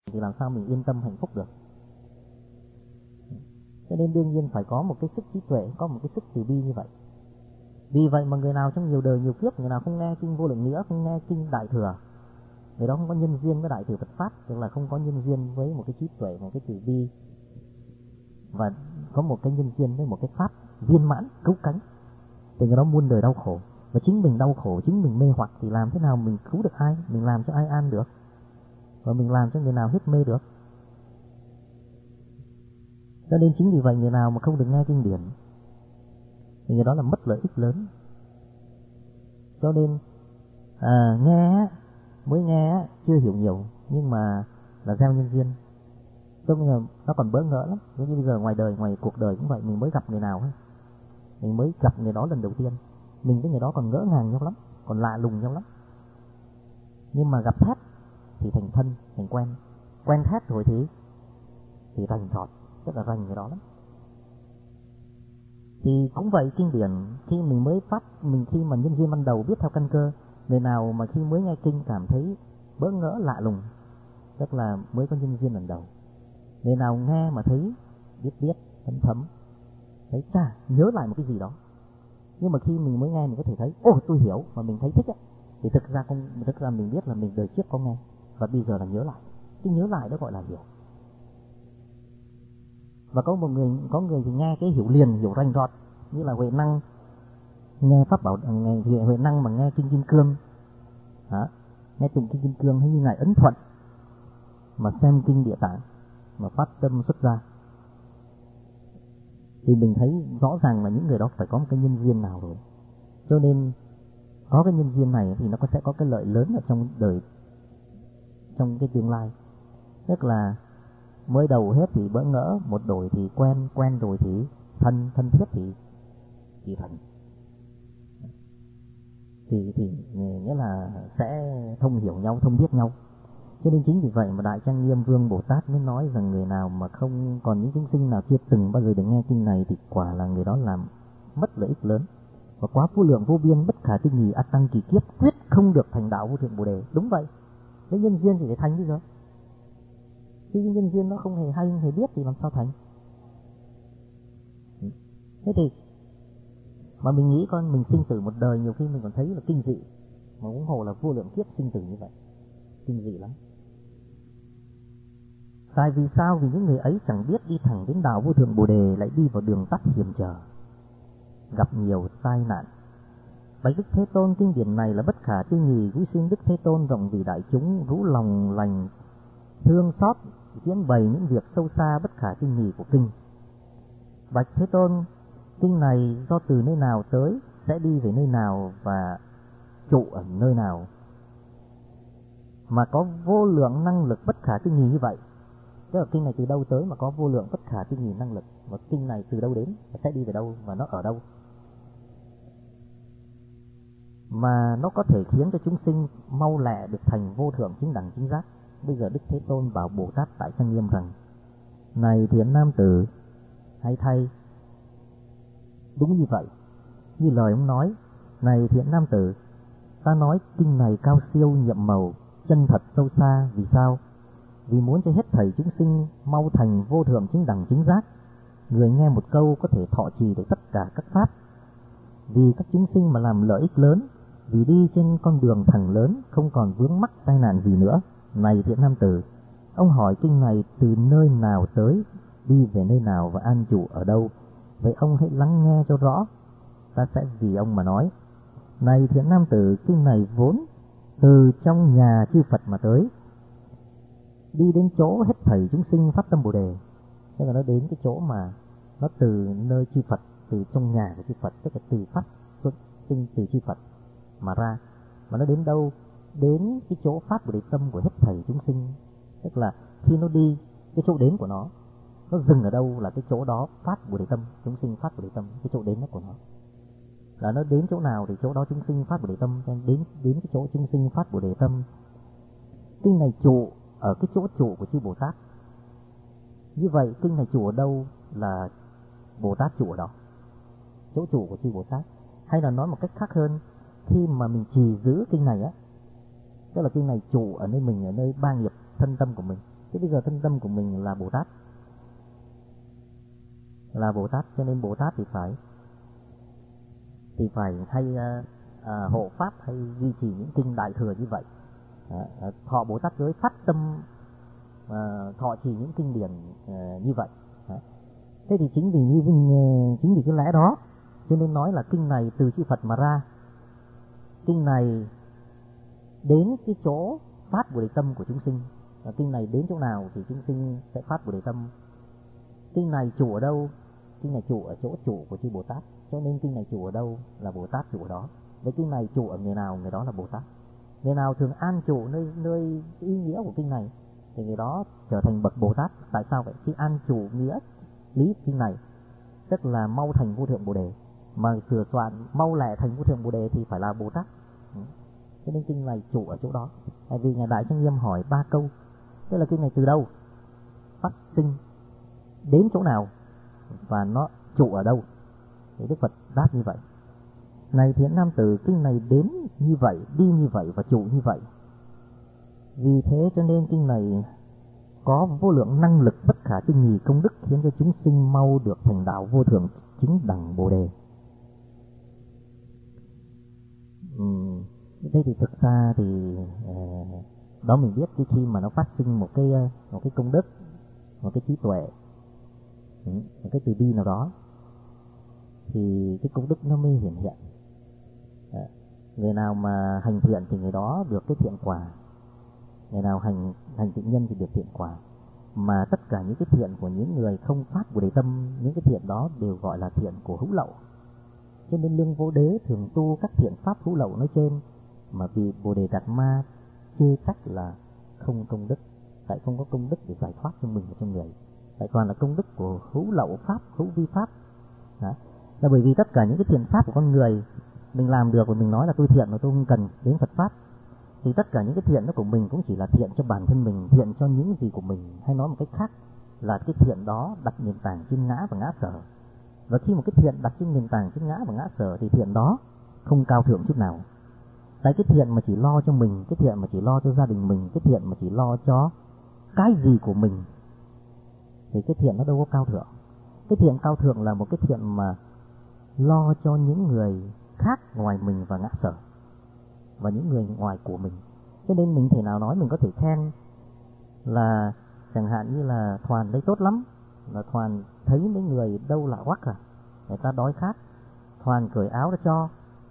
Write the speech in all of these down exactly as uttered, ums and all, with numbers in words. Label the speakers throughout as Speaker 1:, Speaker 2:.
Speaker 1: thì làm sao mình yên tâm hạnh phúc được. Cho nên đương nhiên phải có một cái sức trí tuệ, có một cái sức từ bi như vậy. Vì vậy mà người nào trong nhiều đời nhiều kiếp, người nào không nghe kinh Vô Lượng Nghĩa, không nghe kinh Đại Thừa, người đó không có nhân duyên với Đại Thừa Phật Pháp, tức là không có nhân duyên với một cái trí tuệ, một cái từ bi, và có một cái nhân duyên với một cái pháp viên mãn cứu cánh, thì người đó muôn đời đau khổ. Và chính mình đau khổ, chính mình mê hoặc thì làm thế nào mình cứu được ai, mình làm cho ai an được, và mình làm cho người nào hết mê được. Cho nên chính vì vậy người nào mà không được nghe kinh điển thì người đó là mất lợi ích lớn. Cho nên à, nghe mới nghe chưa hiểu nhiều, nhưng mà là gieo nhân duyên. Tức là nó còn bỡ ngỡ lắm. Giống như bây giờ ngoài đời, ngoài cuộc đời cũng vậy, mình mới gặp người nào ấy, mình mới gặp người đó lần đầu tiên, mình với người đó còn ngỡ ngàng nhau lắm, còn lạ lùng nhau lắm. Nhưng mà gặp thét thì thành thân, thành quen. Quen thét rồi thì thì rành rọt, rất là rành người đó lắm. Thì cũng vậy, kinh điển khi mình mới phát, mình khi mà nhân duyên ban đầu biết theo căn cơ, người nào mà khi mới nghe kinh cảm thấy bỡ ngỡ lạ lùng, tức là mới có nhân duyên lần đầu. Người nào nghe mà thấy biết biết, thấm thấm, thấy chà, nhớ lại một cái gì đó. Nhưng mà khi mình mới nghe mình có thể thấy, ô tôi hiểu, và mình thấy thích ấy, thì thực ra không, thực ra mình biết là mình đời trước có nghe, và bây giờ là nhớ lại. Cái nhớ lại đó gọi là hiểu. Và có một người, có người thì nghe cái hiểu liền, hiểu rành rọt, như là Huệ Năng nghe pháp bảo, nghe Huệ Năng mà nghe kinh Kim Cương, đó, nghe tụng kinh Kim Cương, hay như ngài Ấn Thuận mà xem kinh Địa Tạng mà phát tâm xuất ra, thì mình thấy rõ ràng là những người đó phải có một cái nhân duyên nào rồi. Cho nên có cái nhân duyên này thì nó có sẽ có cái lợi lớn ở trong đời, trong cái tương lai. Tức là mới đầu hết thì bỡ ngỡ, một đổi thì quen, quen rồi thì thân, thân thiết thì thì thành. Thì thì nghĩa là sẽ thông hiểu nhau, thông biết nhau. Cho nên chính vì vậy mà Đại Trang Nghiêm Vương Bồ Tát mới nói rằng người nào mà không, còn những chúng sinh nào chưa từng bao giờ được nghe kinh này thì quả là người đó làm mất lợi ích lớn, và quá vô lượng vô biên bất khả tư nghì ắt tăng kỳ kiếp quyết không được thành đạo vô thượng Bồ Đề. Đúng vậy, cái nhân duyên thì phải thành bây giờ. Khi cái nhân duyên nó không hề hay, không hề biết thì làm sao thành. Thế thì mà mình nghĩ con mình sinh tử một đời nhiều khi mình còn thấy là kinh dị, mà huống hồ là vô lượng kiếp sinh tử như vậy, kinh dị lắm. Tại vì sao? Vì những người ấy chẳng biết đi thẳng đến đạo vô thượng Bồ Đề, lại đi vào đường tắt hiểm trở, gặp nhiều tai nạn. Bạch Đức Thế Tôn, kinh điển này là bất khả tư nghì, quý xin Đức Thế Tôn rộng vì đại chúng, rũ lòng lành thương xót, diễn bày những việc sâu xa bất khả tư nghì của kinh. Bạch Thế Tôn, kinh này do từ nơi nào tới, sẽ đi về nơi nào và trụ ở nơi nào, mà có vô lượng năng lực bất khả tư nghì như vậy. Tức là kinh này từ đâu tới mà có vô lượng bất khả tư nghì năng lực, và kinh này từ đâu đến, và sẽ đi về đâu, và nó ở đâu, mà nó có thể khiến cho chúng sinh mau lẹ được thành vô thượng chính đẳng chính giác. Bây giờ Đức Thế Tôn bảo Bồ Tát Đại Trang Nghiêm rằng: này thiện nam tử, hay thay. Đúng như vậy, như lời ông nói: này thiện nam tử, ta nói kinh này cao siêu nhiệm màu, chân thật sâu xa. Vì sao? Vì muốn cho hết thảy chúng sinh mau thành vô thượng chính đẳng chính giác. Người nghe một câu có thể thọ trì được tất cả các pháp, vì các chúng sinh mà làm lợi ích lớn, vì đi trên con đường thẳng lớn, không còn vướng mắc tai nạn gì nữa. Này thiện nam tử, ông hỏi kinh này từ nơi nào tới, đi về nơi nào và an trụ ở đâu? Vậy ông hãy lắng nghe cho rõ, ta sẽ vì ông mà nói. Này thiện nam tử, kinh này vốn từ trong nhà chư Phật mà tới, đi đến chỗ hết thảy chúng sinh phát tâm Bồ Đề. Tức là nó đến cái chỗ mà nó từ nơi chư Phật, từ trong nhà của chư Phật, tức là từ phát xuất sinh từ chư Phật mà ra. Mà nó đến đâu? Đến cái chỗ phát Bồ Đề tâm của hết thảy chúng sinh. Tức là khi nó đi, cái chỗ đến của nó, nó dừng ở đâu là cái chỗ đó phát Bồ Đề tâm, chúng sinh phát Bồ Đề tâm, cái chỗ đến đó của nó. Là nó đến chỗ nào thì chỗ đó chúng sinh phát Bồ Đề tâm, đến đến cái chỗ chúng sinh phát Bồ Đề tâm. Kinh này trụ ở cái chỗ trụ của chư Bồ Tát. Như vậy kinh này trụ ở đâu là Bồ Tát trụ ở đó, chỗ trụ của chư Bồ Tát. Hay là nói một cách khác hơn, khi mà mình trì giữ kinh này á, tức là kinh này trụ ở nơi mình, ở nơi ba nghiệp thân tâm của mình. Thế bây giờ thân tâm của mình là Bồ Tát, là Bồ Tát, cho nên Bồ Tát thì phải thì phải hay uh, uh, hộ pháp hay duy trì những kinh đại thừa như vậy. Uh, uh, thọ Bồ Tát giới phát tâm uh, thọ trì những kinh điển uh, như vậy. Uh. Thế thì chính vì như uh, chính vì cái lẽ đó cho nên nói là kinh này từ chư Phật mà ra. Kinh này đến cái chỗ phát Bồ Đề tâm của chúng sinh. Và kinh này đến chỗ nào thì chúng sinh sẽ phát Bồ Đề tâm. Kinh này chủ ở đâu? Kinh này chủ ở chỗ chủ của chư Bồ Tát. Cho nên kinh này chủ ở đâu là Bồ Tát chủ ở đó. Với kinh này chủ ở người nào, người đó là Bồ Tát. Người nào thường an trụ nơi nơi ý nghĩa của kinh này thì người đó trở thành bậc Bồ Tát. Tại sao vậy? Khi an trụ nghĩa lý kinh này tức là mau thành vô thượng Bồ Đề, mà sửa soạn mau lẹ thành vô thượng Bồ Đề thì phải là Bồ Tát. Cho nên kinh này chủ ở chỗ đó. Tại vì Ngài Đại Trang Nghiêm hỏi ba câu, tức là kinh này từ đâu phát sinh, đến chỗ nào và nó trụ ở đâu, thì Đức Phật đáp như vậy. Này thiện nam tử, kinh này đến như vậy, đi như vậy và trụ như vậy. Vì thế cho nên kinh này có vô lượng năng lực bất khả tư nghì công đức, khiến cho chúng sinh mau được thành đạo vô thượng chính đẳng Bồ Đề. Uhm, thế thì thực ra thì uh, đó mình biết cái khi mà nó phát sinh một cái một cái công đức, một cái trí tuệ, một cái từ bi nào đó, thì cái công đức nó mới hiển hiện. À, người nào mà hành thiện thì người đó được cái thiện quả, người nào hành hành thiện nhân thì được thiện quả. Mà tất cả những cái thiện của những người không phát Bồ Đề tâm, những cái thiện đó đều gọi là thiện của hữu lậu. Cho nên Lương Vô Đế thường tu các thiện pháp hữu lậu nói trên, mà vì Bồ Đề Đạt Ma chê trách là không công đức, tại không có công đức để giải thoát cho mình và cho người, tại toàn là công đức của hữu lậu pháp, hữu vi pháp. Đó là bởi vì tất cả những cái thiện pháp của con người mình làm được và mình nói là tôi thiện và tôi không cần đến Phật pháp, thì tất cả những cái thiện đó của mình cũng chỉ là thiện cho bản thân mình, thiện cho những gì của mình, hay nói một cách khác là cái thiện đó đặt nền tảng trên ngã và ngã sở. Và khi một cái thiện đặt trên nền tảng trên ngã và ngã sở thì thiện đó không cao thượng chút nào. Tại cái thiện mà chỉ lo cho mình, cái thiện mà chỉ lo cho gia đình mình, cái thiện mà chỉ lo cho cái gì của mình, thì cái thiện nó đâu có cao thượng. Cái thiện cao thượng là một cái thiện mà lo cho những người khác ngoài mình và ngã sở, và những người ngoài của mình. Cho nên mình thể nào nói mình có thể khen là chẳng hạn như là Thoàn đây tốt lắm, là Thoàn thấy mấy người đâu lạ quắc à, người ta đói khát, Thoàn cởi áo ra cho,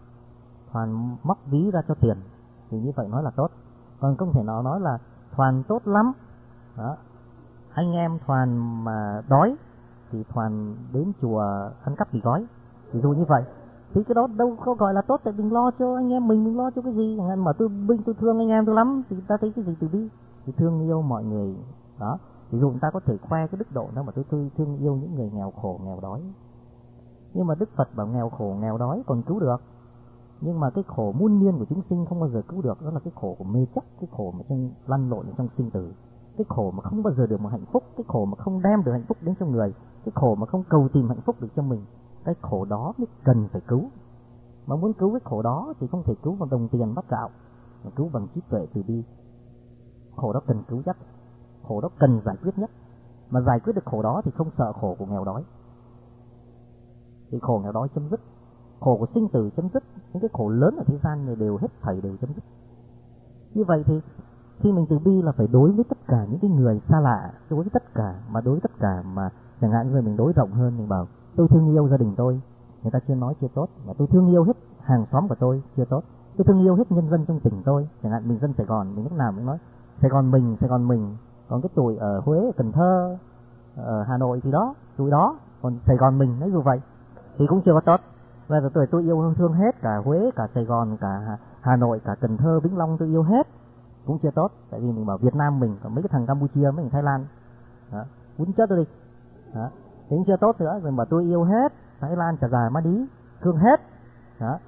Speaker 1: Thoàn móc ví ra cho tiền, thì như vậy nói là tốt. Còn không thể nào nói là Thoàn tốt lắm đó, anh em Thoàn mà đói thì Thoàn đến chùa ăn cắp mì gói, ví dụ như vậy, thì cái đó đâu có gọi là tốt. Tại mình lo cho anh em mình, mình lo cho cái gì? Mà tôi binh tôi thương anh em tôi lắm, thì ta thấy cái gì từ bi, thì thương yêu mọi người đó. Ví dụ người ta có thể khoe cái đức độ đó mà tôi, tôi thương yêu những người nghèo khổ nghèo đói. Nhưng mà Đức Phật bảo nghèo khổ nghèo đói còn cứu được, nhưng mà cái khổ muôn niên của chúng sinh không bao giờ cứu được. Đó là cái khổ của mê chấp, cái khổ mà trong lăn lộn trong sinh tử, cái khổ mà không bao giờ được một hạnh phúc, cái khổ mà không đem được hạnh phúc đến cho người, cái khổ mà không cầu tìm hạnh phúc được cho mình. Cái khổ đó mới cần phải cứu. Mà muốn cứu cái khổ đó thì không thể cứu bằng đồng tiền bát gạo, mà cứu bằng trí tuệ từ bi. Khổ đó cần cứu nhất, khổ đó cần giải quyết nhất. Mà giải quyết được khổ đó thì không sợ khổ của nghèo đói, thì khổ nghèo đói chấm dứt, khổ của sinh tử chấm dứt, những cái khổ lớn ở thế gian này đều hết thảy đều chấm dứt. Như vậy thì khi mình từ bi là phải đối với tất cả những cái người xa lạ, đối với tất cả, mà đối với tất cả mà chẳng hạn như mình đối rộng hơn, mình bảo tôi thương yêu gia đình tôi, người ta chưa nói chưa tốt. Mà tôi thương yêu hết hàng xóm của tôi, chưa tốt. Tôi thương yêu hết nhân dân trong tỉnh tôi, chẳng hạn mình dân Sài Gòn, mình lúc nào mình nói Sài Gòn mình, Sài Gòn mình. Còn cái tuổi ở Huế, ở Cần Thơ, ở Hà Nội thì đó, tuổi đó. Còn Sài Gòn mình, nói dù vậy thì cũng chưa có tốt. Bây giờ tôi tôi yêu thương hết cả Huế, cả Sài Gòn, cả Hà Nội, cả Cần Thơ, Vĩnh Long tôi yêu hết, cũng chưa tốt. Tại vì mình bảo Việt Nam mình, còn mấy cái thằng Campuchia, mấy thằng Thái Lan đó, quýnh chết tôi đi đó, thì cũng chưa tốt nữa. Rồi mà tôi yêu hết Thái Lan, Chà Già, Má Đí, thương hết đó.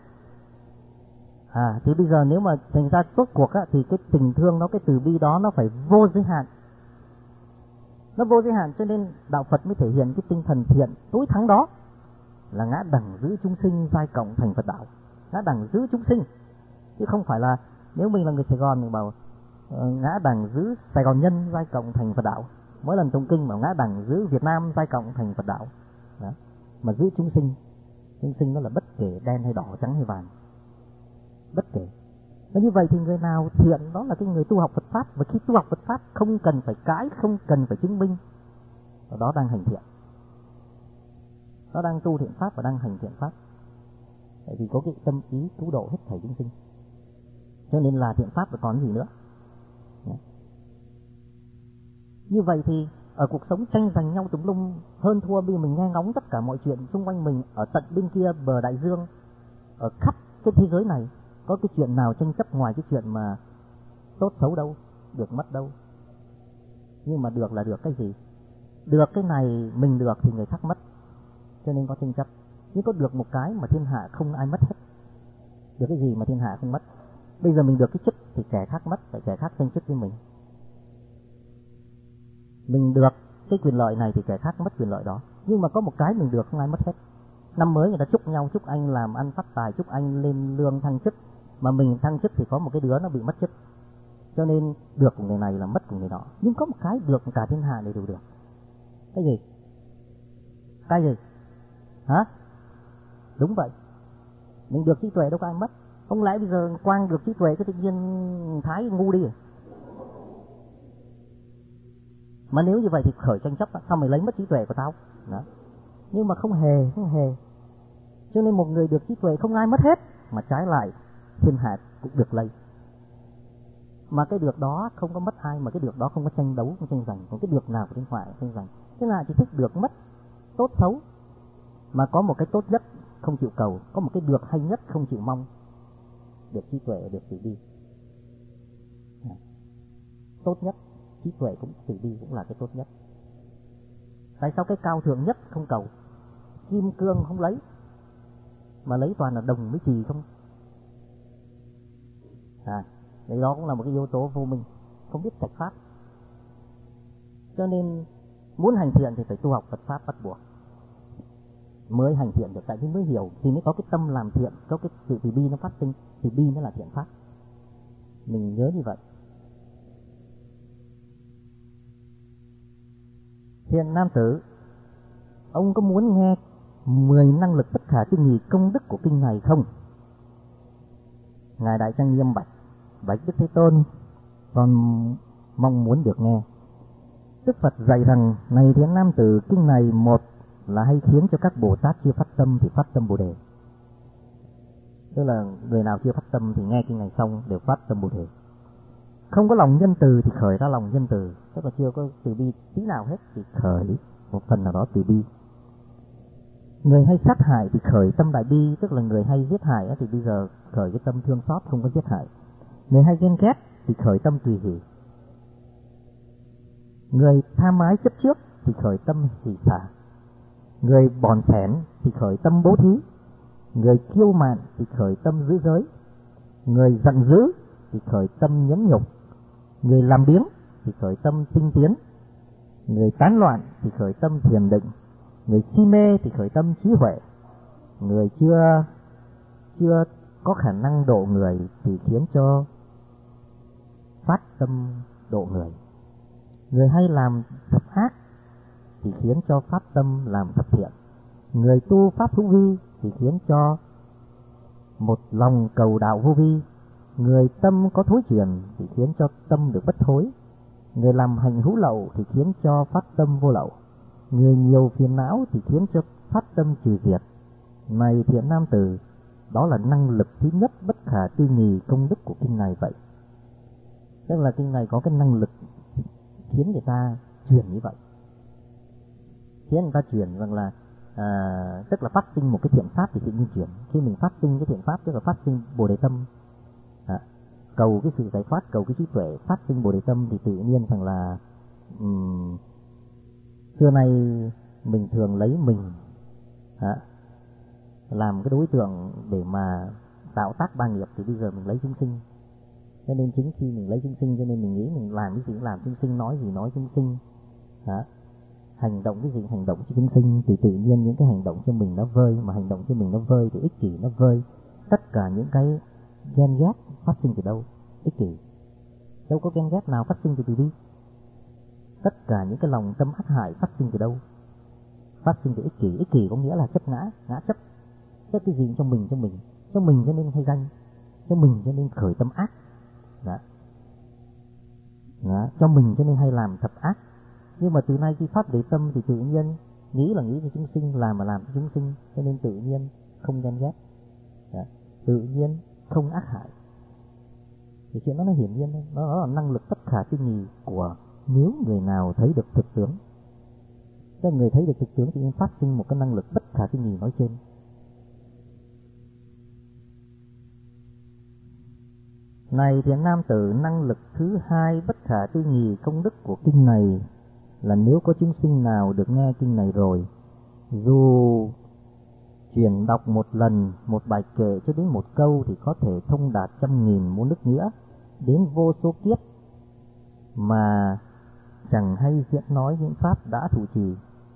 Speaker 1: À thì bây giờ nếu mà thành ra rốt cuộc á, thì cái tình thương nó, cái từ bi đó nó phải vô giới hạn, nó vô giới hạn. Cho nên đạo Phật mới thể hiện cái tinh thần thiện tối thắng đó là ngã đẳng giữ chúng sinh, giai cộng thành Phật đạo. Ngã đẳng giữ chúng sinh, chứ không phải là nếu mình là người Sài Gòn mình bảo ngã đằng giữ Sài Gòn Nhân giai cộng thành Phật đạo. Mỗi lần tụng kinh mà ngã đằng giữ Việt Nam giai cộng thành Phật đạo. Đó. Mà giữ chúng sinh, chúng sinh nó là bất kể đen hay đỏ, trắng hay vàng, bất kể. Và như vậy thì người nào thiện đó là cái người tu học Phật Pháp. Và khi tu học Phật Pháp không cần phải cãi, không cần phải chứng minh, đó đang hành thiện, đó đang tu thiện Pháp và đang hành thiện Pháp. Tại vì có cái tâm ý cứu độ hết thảy chúng sinh, cho nên là thiện Pháp rồi còn gì nữa. Như vậy thì ở cuộc sống tranh giành nhau tùm lum, hơn thua, bây giờ mình nghe ngóng tất cả mọi chuyện xung quanh mình ở tận bên kia bờ đại dương, ở khắp cái thế giới này, có cái chuyện nào tranh chấp ngoài cái chuyện mà tốt xấu đâu, được mất đâu. Nhưng mà được là được cái gì? Được cái này mình được thì người khác mất, cho nên có tranh chấp. Nhưng có được một cái mà thiên hạ không ai mất hết. Được cái gì mà thiên hạ không mất? Bây giờ mình được cái chức thì kẻ khác mất, tại kẻ khác tranh chức với mình. Mình được cái quyền lợi này thì kẻ khác mất quyền lợi đó. Nhưng mà có một cái mình được không ai mất hết. Năm mới người ta chúc nhau, chúc anh làm ăn phát tài, chúc anh lên lương thăng chức. Mà mình thăng chức thì có một cái đứa nó bị mất chức. Cho nên được của người này là mất của người đó. Nhưng có một cái được cả thiên hạ này đều được. Cái gì? Cái gì? Hả? Đúng vậy. Mình được trí tuệ đâu có ai mất. Không lẽ bây giờ Quang được trí tuệ cái tự nhiên Thái ngu đi à? Mà nếu như vậy thì khởi tranh chấp, sao mày lấy mất trí tuệ của tao? Đó. Nhưng mà không hề, không hề. Cho nên một người được trí tuệ không ai mất hết, mà trái lại thiên hạ cũng được lấy. Mà cái được đó không có mất ai, mà cái được đó không có tranh đấu, không tranh giành. Còn cái được nào của thiên hạ tranh giành. Thiên hạ chỉ thích được mất, tốt xấu. Mà có một cái tốt nhất không chịu cầu, có một cái được hay nhất không chịu mong. Được trí tuệ, được từ bi. Tốt nhất, trí tuệ cũng từ bi cũng là cái tốt nhất. Tại sao cái cao thượng nhất không cầu? Kim cương không lấy, mà lấy toàn là đồng với chì không. À, đấy đó cũng là một cái yếu tố vô minh, không biết trạch pháp. Cho nên muốn hành thiện thì phải tu học Phật Pháp bắt buộc mới hành thiện được, tại vì mới hiểu thì mới có cái tâm làm thiện, có cái sự từ bi nó phát sinh, từ bi mới là thiện pháp. Mình nhớ như vậy. Thiện nam tử, ông có muốn nghe mười năng lực bất khả tư nghị công đức của kinh này không? Ngài Đại Trang Nghiêm bạch: bạch Đức Thế Tôn, con mong muốn được nghe. Đức Phật dạy rằng: này thiện nam tử, kinh này một là hay khiến cho các Bồ Tát chưa phát tâm thì phát tâm Bồ Đề. Tức là người nào chưa phát tâm thì nghe kinh này xong đều phát tâm Bồ Đề. Không có lòng nhân từ thì khởi ra lòng nhân từ, tức là chưa có từ bi tí nào hết thì khởi một phần nào đó từ bi. Người hay sát hại thì khởi tâm đại bi, tức là người hay giết hại thì bây giờ khởi cái tâm thương xót, không có giết hại. Người hay ghen ghét thì khởi tâm tùy hỷ. Người tham ái chấp trước thì khởi tâm hỷ xả. Người bòn xẻn thì khởi tâm bố thí. Người kiêu mạn thì khởi tâm giữ giới. Người giận dữ thì khởi tâm nhẫn nhục. Người làm biếng thì khởi tâm tinh tiến. Người tán loạn thì khởi tâm thiền định. Người si mê thì khởi tâm trí huệ. Người chưa chưa có khả năng độ người thì khiến cho phát tâm độ người. Người hay làm thập ác thì khiến cho phát tâm làm thập thiện. Người tu pháp hữu vi thì khiến cho một lòng cầu đạo vô vi. Người tâm có thối chuyển thì khiến cho tâm được bất thối. Người làm hành hữu lậu thì khiến cho phát tâm vô lậu. Người nhiều phiền não thì khiến cho phát tâm trừ diệt. Này thiện nam tử, đó là năng lực thứ nhất bất khả tư nghì công đức của kinh này vậy. Tức là kinh này có cái năng lực khiến người ta chuyển như vậy, khiến người ta chuyển rằng là à, tức là phát sinh một cái thiện pháp thì tự nhiên chuyển. Khi mình phát sinh cái thiện pháp tức là phát sinh Bồ Đề tâm, à, cầu cái sự giải thoát, cầu cái trí tuệ, phát sinh Bồ Đề tâm thì tự nhiên rằng là um, xưa nay mình thường lấy mình à, làm cái đối tượng để mà tạo tác ba nghiệp, thì bây giờ mình lấy chúng sinh. Cho nên chính khi mình lấy chúng sinh cho nên mình nghĩ mình làm cái gì cũng làm chúng sinh, nói gì nói chúng sinh, à, hành động cái gì hành động cho chúng sinh, thì tự nhiên những cái hành động cho mình nó vơi, mà hành động cho mình nó vơi thì ích kỷ nó vơi. Tất cả những cái ghen ghét phát sinh từ đâu? Ích kỷ. Đâu có ghen ghét nào phát sinh từ từ bi. Tất cả những cái lòng tâm ác hại phát sinh từ đâu? Phát sinh từ ích kỷ. Ích kỷ có nghĩa là chấp ngã, ngã chấp. Chấp cái gì cho mình, cho mình, cho mình cho nên hay ganh, cho mình cho nên khởi tâm ác. Đó. Đó. Cho mình cho nên hay làm thật ác. Nhưng mà từ nay khi phát để tâm thì tự nhiên nghĩ là nghĩ cho chúng sinh, làm mà làm cho chúng sinh, cho nên tự nhiên không ghen ghét. Đó. Tự nhiên không ác hại. Thì chuyện đó nó hiển nhiên thôi. Đó, đó là năng lực bất khả tư nghị của nếu người nào thấy được thực tướng. Cái người thấy được thực tướng thì phát sinh một cái năng lực bất khả tư nghị nói trên. Này thiện nam tử, năng lực thứ hai bất khả tư nghị công đức của kinh này là nếu có chúng sinh nào được nghe kinh này rồi, dù chuyển đọc một lần, một bài kệ cho đến một câu thì có thể thông đạt trăm nghìn muôn đức nghĩa, đến vô số kiếp mà chẳng hay diễn nói những pháp đã thụ trì.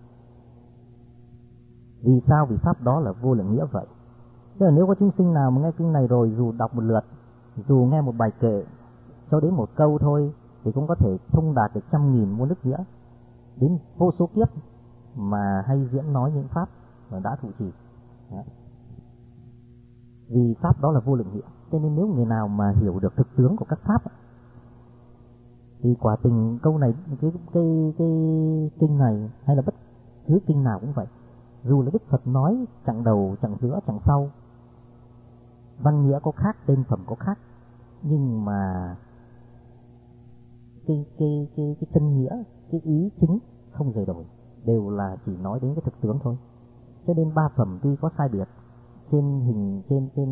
Speaker 1: Vì sao? Vì pháp đó là vô lượng nghĩa vậy. Tức là nếu có chúng sinh nào mà nghe kinh này rồi, dù đọc một lượt, dù nghe một bài kệ cho đến một câu thôi, thì cũng có thể thông đạt được trăm nghìn muôn đức nghĩa, đến vô số kiếp mà hay diễn nói những pháp mà đã thụ trì. Đó. Vì pháp đó là vô lượng nghĩa, cho nên nếu người nào mà hiểu được thực tướng của các pháp thì quả tình câu này, cái cái cái kinh này hay là bất cứ kinh nào cũng vậy, dù là Đức Phật nói chẳng đầu chẳng giữa chẳng sau, văn nghĩa có khác, tên phẩm có khác, nhưng mà cái cái cái cái chân nghĩa, cái ý chính không rời đổi, đều là chỉ nói đến cái thực tướng thôi. Cho nên ba phẩm tuy có sai biệt trên hình, trên trên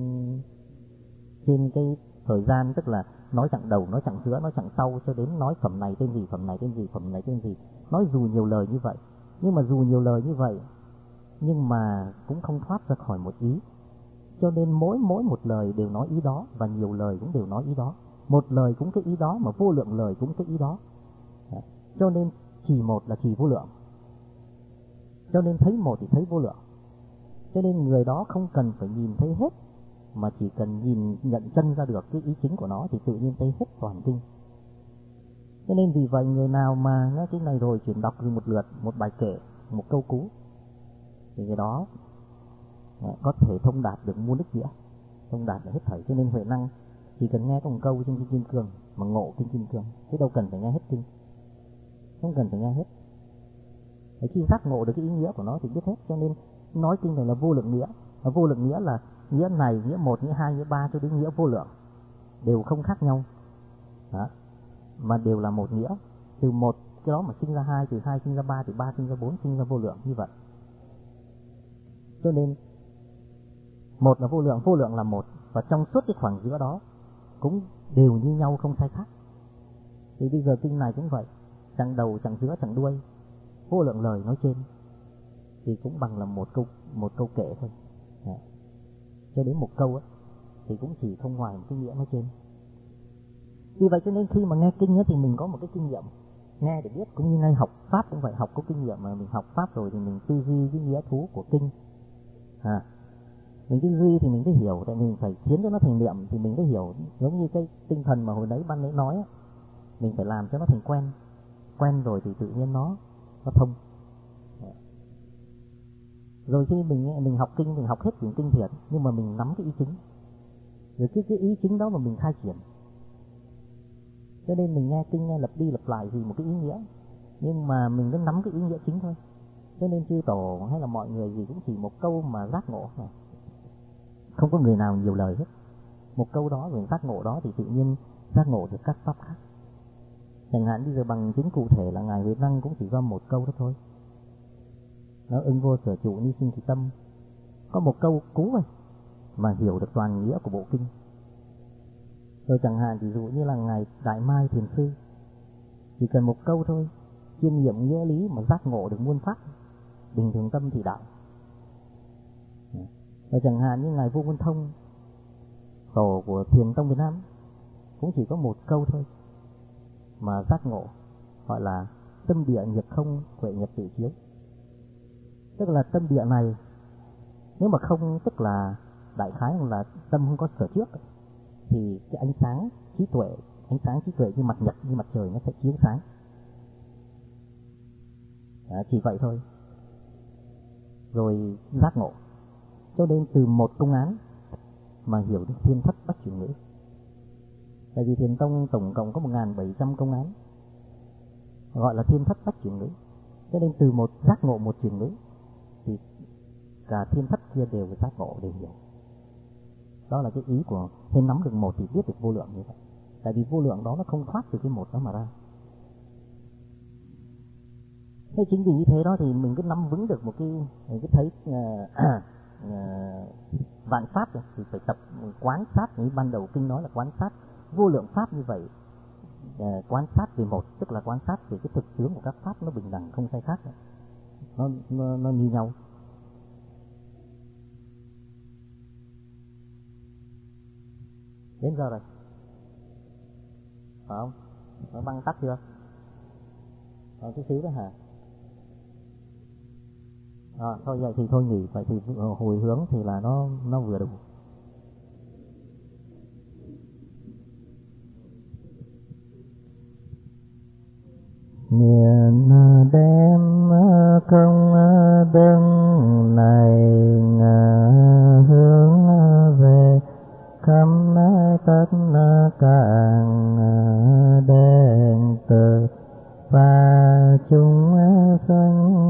Speaker 1: trên cái thời gian, tức là nói chẳng đầu, nói chẳng giữa, nói chẳng sau, cho đến nói phẩm này tên gì, phẩm này tên gì, phẩm này tên gì, nói dù nhiều lời như vậy, nhưng mà dù nhiều lời như vậy nhưng mà cũng không thoát ra khỏi một ý. Cho nên mỗi mỗi một lời đều nói ý đó, và nhiều lời cũng đều nói ý đó. Một lời cũng cái ý đó, mà vô lượng lời cũng cái ý đó. Cho nên chỉ một là chỉ vô lượng. Cho nên thấy một thì thấy vô lượng. Cho nên người đó không cần phải nhìn thấy hết, mà chỉ cần nhìn nhận chân ra được cái ý chính của nó thì tự nhiên thấy hết toàn kinh. Cho nên vì vậy người nào mà nghe cái này rồi chuyển đọc một lượt, một bài kệ, một câu cú, thì người đó có thể thông đạt được muôn đức nghĩa, thông đạt được hết thảy. Cho nên Huệ Năng chỉ cần nghe có một câu trong kinh Kim Cương mà ngộ kinh Kim Cương, thế đâu cần phải nghe hết kinh, không cần phải nghe hết. Để khi giác ngộ được cái ý nghĩa của nó thì biết hết. Cho nên nói kinh này là vô lượng nghĩa. Và vô lượng nghĩa là nghĩa này, nghĩa một, nghĩa hai, nghĩa ba cho đến nghĩa vô lượng, đều không khác nhau. Đó. Mà đều là một nghĩa. Từ một cái đó mà sinh ra hai, từ hai sinh ra ba, từ ba sinh ra bốn, sinh ra vô lượng như vậy. Cho nên một là vô lượng, vô lượng là một, và trong suốt cái khoảng giữa đó cũng đều như nhau, không sai khác. Thì bây giờ kinh này cũng vậy, chẳng đầu, chẳng giữa, chẳng đuôi, vô lượng lời nói trên thì cũng bằng là một câu một câu kệ thôi. Đó. Cho đến một câu ấy, thì cũng chỉ không ngoài một cái nghĩa nói trên. Vì vậy cho nên khi mà nghe kinh ấy, thì mình có một cái kinh nghiệm nghe để biết, cũng như ngay học pháp cũng vậy, học có kinh nghiệm mà mình học pháp rồi thì mình tư duy cái nghĩa thú của kinh. À, mình tư duy thì mình phải hiểu, tại mình phải khiến cho nó thành niệm thì mình phải hiểu. Giống như cái tinh thần mà hồi nãy ban nãy nói ấy, mình phải làm cho nó thành quen, quen rồi thì tự nhiên nó nó thông. Rồi khi mình mình học kinh, mình học hết quyển kinh thiệt, nhưng mà mình nắm cái ý chính, rồi cái cái ý chính đó mà mình khai triển. Cho nên mình nghe kinh nghe lặp đi lặp lại vì một cái ý nghĩa, nhưng mà mình cứ nắm cái ý nghĩa chính thôi. Cho nên chư tổ hay là mọi người gì cũng chỉ một câu mà giác ngộ, không có người nào nhiều lời hết. Một câu đó rồi giác ngộ đó thì tự nhiên giác ngộ được các pháp khác. Chẳng hạn bây giờ bằng chứng cụ thể là Ngài Huệ Năng cũng chỉ do một câu đó thôi. Nó ưng vô sở trụ ni sinh thì tâm, có một câu cú thôi mà hiểu được toàn nghĩa của bộ kinh. Rồi chẳng hạn ví dụ như là Ngài Đại Mai Thiền Sư, chỉ cần một câu thôi, chiêm nghiệm nghĩa lý mà giác ngộ được muôn pháp, bình thường tâm thì đạo. Rồi chẳng hạn như Ngài Vô Ngôn Thông, tổ của Thiền Tông Việt Nam, cũng chỉ có một câu thôi mà giác ngộ, gọi là tâm địa nhập không, huệ nhập tự chiếu. Tức là tâm địa này, nếu mà không, tức là đại khái là tâm không có sở trước, thì cái ánh sáng trí tuệ ánh sáng trí tuệ như mặt nhật, như mặt trời, nó sẽ chiếu sáng. À, chỉ vậy thôi. Rồi giác ngộ. Cho nên từ một công án mà hiểu được thiên thất bát chuyển ngữ. Tại vì Thiền tông tổng cộng có một nghìn bảy trăm công án, gọi là thiên thất bát chuyển ngữ. Cho nên từ một giác ngộ, một chuyển ngữ, thì cả thiên thất kia đều giác ngộ, đều hiểu. Đó là cái ý của thêm nắm được một thì biết được vô lượng như vậy. Tại vì vô lượng đó nó không thoát từ cái một đó mà ra. Thế chính vì như thế đó thì mình cứ nắm vững được một cái, mình cứ thấy uh, uh, vạn pháp thì phải tập quán sát, như ban đầu kinh nói là quán sát vô lượng pháp như vậy. Uh, quán sát về một, tức là quán sát về cái thực tướng của các pháp nó bình đẳng không sai khác, nó, nó, nó như nhau. Đến giờ rồi, phải không? Nó băng tắt chưa? Còn chút xíu đó hả? À, thôi vậy thì thôi nghỉ, vậy thì hồi hướng thì là nó nó vừa đủ. Nguyện đem công đức này hướng về khắp tất cả đệ tử và chúng sanh